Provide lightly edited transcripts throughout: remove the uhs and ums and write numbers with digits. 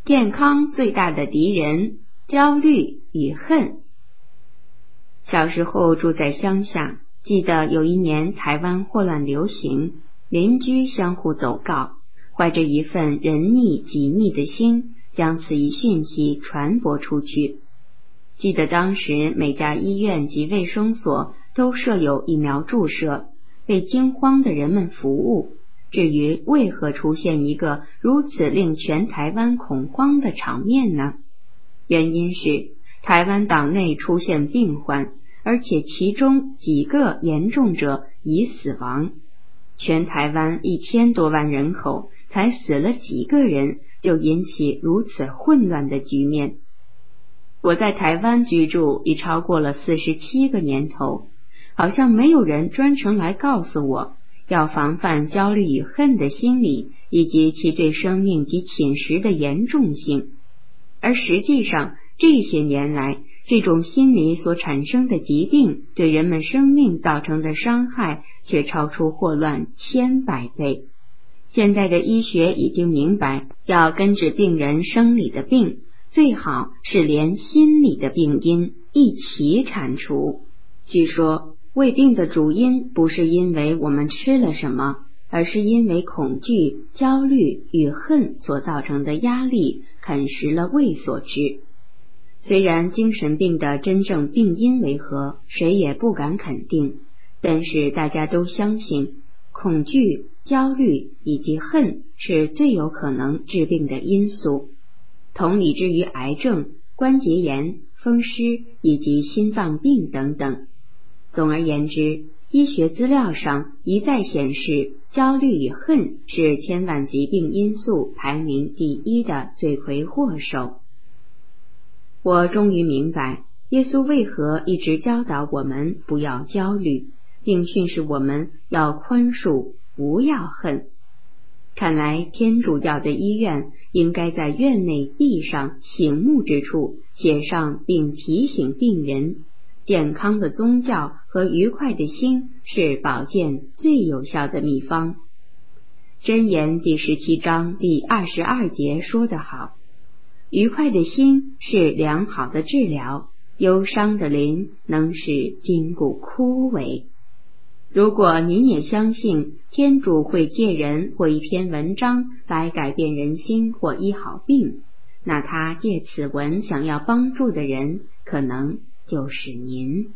健康最大的敌人，焦虑与恨。小时候住在乡下，记得有一年台湾霍乱流行，邻居相互走告，怀着一份人溺己溺的心，将此一讯息传播出去。记得当时每家医院及卫生所都设有疫苗注射，为惊慌的人们服务。至于为何出现一个如此令全台湾恐慌的场面呢？原因是台湾岛内出现病患，而且其中几个严重者已死亡。全台湾1000多万人口才死了几个人，就引起如此混乱的局面。我在台湾居住已超过了47个年头，好像没有人专程来告诉我要防范焦虑与恨的心理，以及其对生命及侵蚀的严重性。而实际上，这些年来，这种心理所产生的疾病对人们生命造成的伤害却超出霍乱千百倍。现在的医学已经明白，要根治病人生理的病，最好是连心理的病因一起铲除。据说胃病的主因不是因为我们吃了什么，而是因为恐惧、焦虑与恨所造成的压力啃食了胃所致。虽然精神病的真正病因为何，谁也不敢肯定，但是大家都相信恐惧、焦虑以及恨是最有可能致病的因素。同理之于癌症、关节炎、风湿以及心脏病等等。总而言之，医学资料上一再显示，焦虑与恨是千万疾病因素排名第一的罪魁祸首。我终于明白，耶稣为何一直教导我们不要焦虑，并训示我们要宽恕，不要恨。看来天主教的医院应该在院内壁上醒目之处写上并提醒病人，健康的宗教和愉快的心是保健最有效的秘方。箴言第17章第22节说得好，愉快的心是良好的治疗，忧伤的灵能使筋骨枯萎。如果您也相信天主会借人或一篇文章来改变人心或医好病，那他借此文想要帮助的人，可能就是您。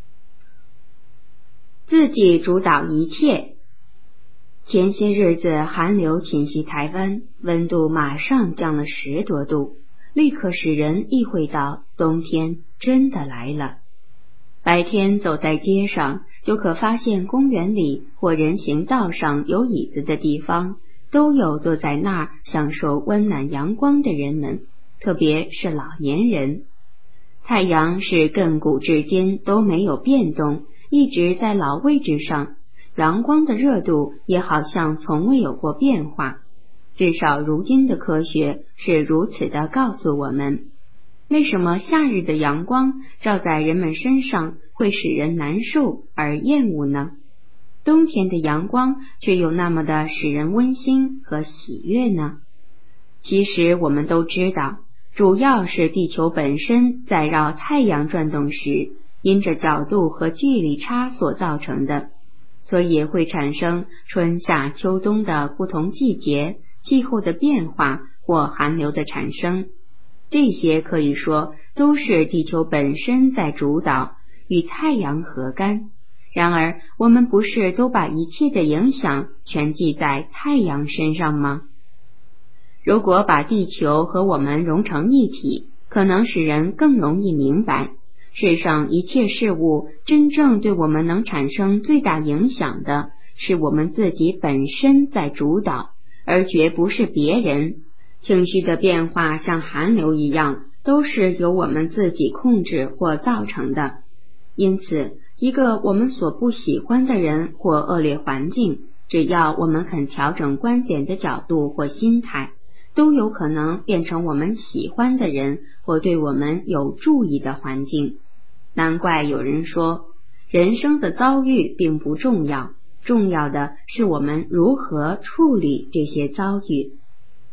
自己主导一切。前些日子寒流侵袭台湾，温度马上降了10多度，立刻使人意会到冬天真的来了。白天走在街上，就可发现公园里或人行道上有椅子的地方，都有坐在那儿享受温暖阳光的人们，特别是老年人。太阳是亘古至今都没有变动，一直在老位置上，阳光的热度也好像从未有过变化。至少如今的科学是如此的告诉我们。为什么夏日的阳光照在人们身上会使人难受而厌恶呢？冬天的阳光却又那么的使人温馨和喜悦呢？其实我们都知道，主要是地球本身在绕太阳转动时，因着角度和距离差所造成的，所以会产生春夏秋冬的不同季节、气候的变化或寒流的产生。这些可以说都是地球本身在主导，与太阳何干？然而我们不是都把一切的影响全记在太阳身上吗？如果把地球和我们融成一体，可能使人更容易明白，世上一切事物真正对我们能产生最大影响的，是我们自己本身在主导，而绝不是别人。情绪的变化像寒流一样，都是由我们自己控制或造成的。因此，一个我们所不喜欢的人或恶劣环境，只要我们肯调整观点的角度或心态，都有可能变成我们喜欢的人或对我们有助益的环境。难怪有人说，人生的遭遇并不重要，重要的是我们如何处理这些遭遇。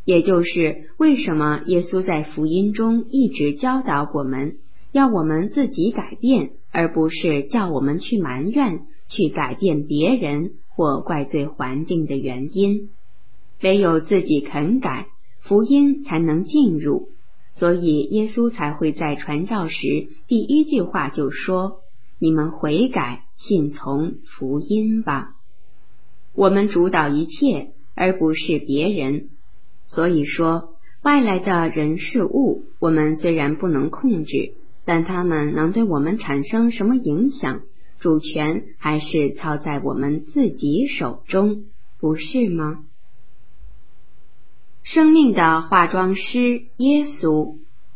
也就是为什么耶稣在福音中一直教导我们，要我们自己改变，而不是叫我们去埋怨，去改变别人或怪罪环境的原因。唯有自己肯改，福音才能进入。所以耶稣才会在传教时第一句话就说：你们悔改，信从福音吧。我们主导一切，而不是别人。所以说，外来的人事物，我们虽然不能控制，但他们能对我们产生什么影响，主权还是操在我们自己手中，不是吗？生命的化妆师耶稣。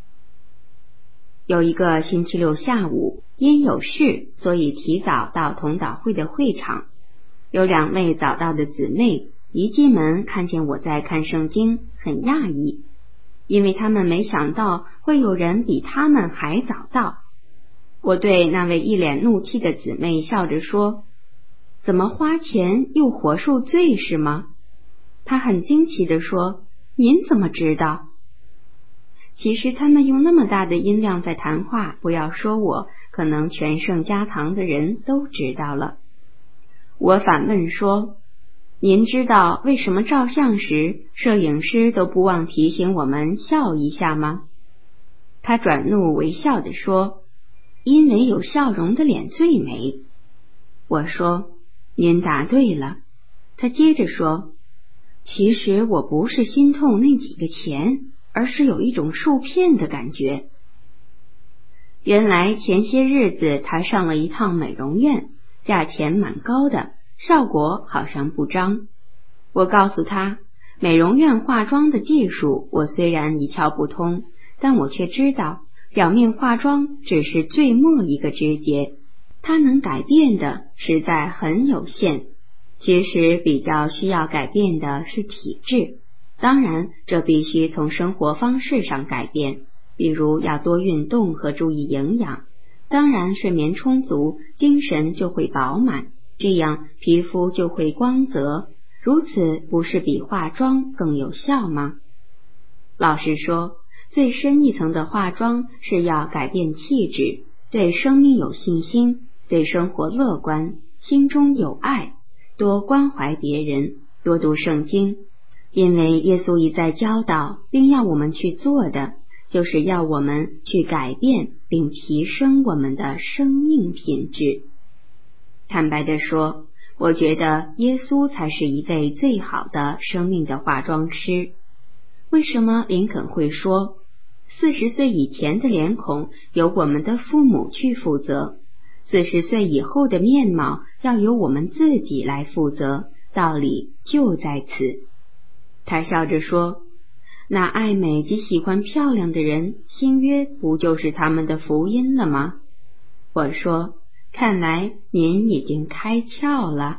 有一个星期六下午，因有事，所以提早到同祷会的会场。有2位早到的姊妹一进门看见我在看圣经，很讶异，因为他们没想到会有人比他们还早到。我对那位一脸怒气的姊妹笑着说：怎么花钱又活受罪是吗？她很惊奇地说：您怎么知道？其实他们用那么大的音量在谈话，不要说我，可能全圣家堂的人都知道了。我反问说：您知道为什么照相时摄影师都不忘提醒我们笑一下吗？他转怒为笑地说：因为有笑容的脸最美。我说：您答对了。他接着说：其实我不是心痛那几个钱，而是有一种受骗的感觉。原来前些日子他上了一趟美容院，价钱蛮高的，效果好像不彰。我告诉他，美容院化妆的技术我虽然一窍不通，但我却知道表面化妆只是最末一个枝节，它能改变的实在很有限。其实比较需要改变的是体质，当然这必须从生活方式上改变，比如要多运动和注意营养，当然睡眠充足，精神就会饱满，这样皮肤就会光泽，如此不是比化妆更有效吗？老实说，最深一层的化妆是要改变气质，对生命有信心，对生活乐观，心中有爱，多关怀别人，多读圣经，因为耶稣一再教导并要我们去做的，就是要我们去改变并提升我们的生命品质。坦白地说，我觉得耶稣才是一位最好的生命的化妆师。为什么林肯会说40岁以前的脸孔由我们的父母去负责，40岁以后的面貌要由我们自己来负责，道理就在此。他笑着说，那爱美及喜欢漂亮的人，新约不就是他们的福音了吗？我说，看来您已经开窍了。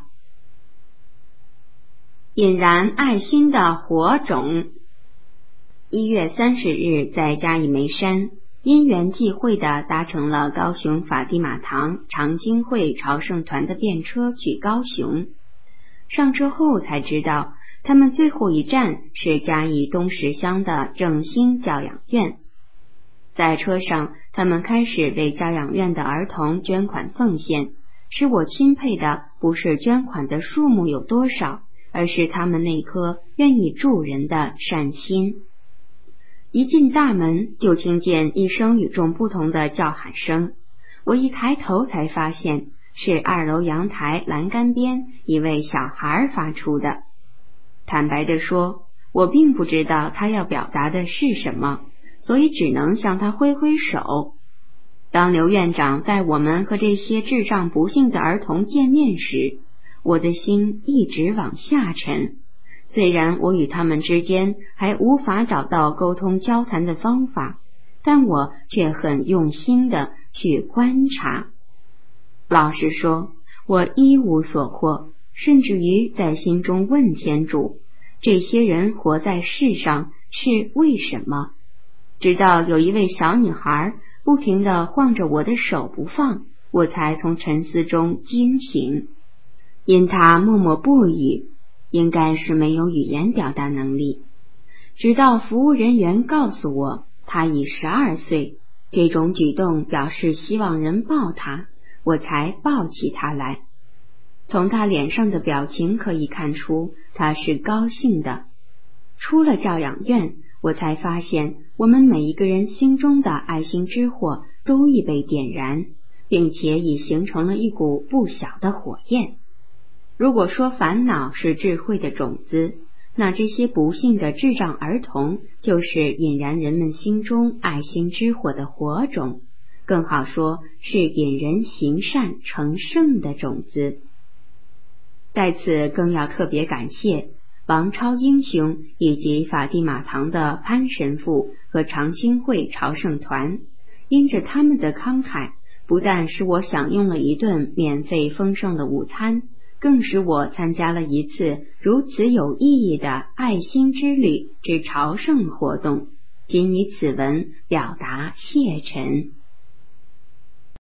引燃爱心的火种。1月30日在嘉义梅山，因缘际会地搭乘了高雄法蒂玛堂长经会朝圣团的便车去高雄。上车后才知道，他们最后一站是嘉义东石乡的正兴教养院。在车上，他们开始为教养院的儿童捐款奉献，使我钦佩的不是捐款的数目有多少，而是他们那颗愿意助人的善心。一进大门，就听见一声与众不同的叫喊声，我一抬头才发现是2楼阳台栏杆边一位小孩发出的。坦白地说，我并不知道他要表达的是什么，所以只能向他挥挥手。当刘院长带我们和这些智障不幸的儿童见面时，我的心一直往下沉。虽然我与他们之间还无法找到沟通交谈的方法，但我却很用心地去观察。老实说，我一无所获，甚至于在心中问天主，这些人活在世上是为什么？直到有一位小女孩不停地晃着我的手不放，我才从沉思中惊醒。因她默默不语，应该是没有语言表达能力。 直到服务人员告诉我他已12岁，这种举动表示希望人抱他，我才抱起他来。从他脸上的表情可以看出他是高兴的。出了教养院，我才发现我们每一个人心中的爱心之火都已被点燃，并且已形成了一股不小的火焰。如果说烦恼是智慧的种子，那这些不幸的智障儿童就是引燃人们心中爱心之火的火种，更好说是引人行善成圣的种子。在此更要特别感谢王超英兄以及法蒂玛堂的潘神父和长兴会朝圣团，因着他们的慷慨，不但使我享用了一顿免费丰盛的午餐，更使我参加了一次如此有意义的爱心之旅之朝圣活动，仅以此文表达谢忱。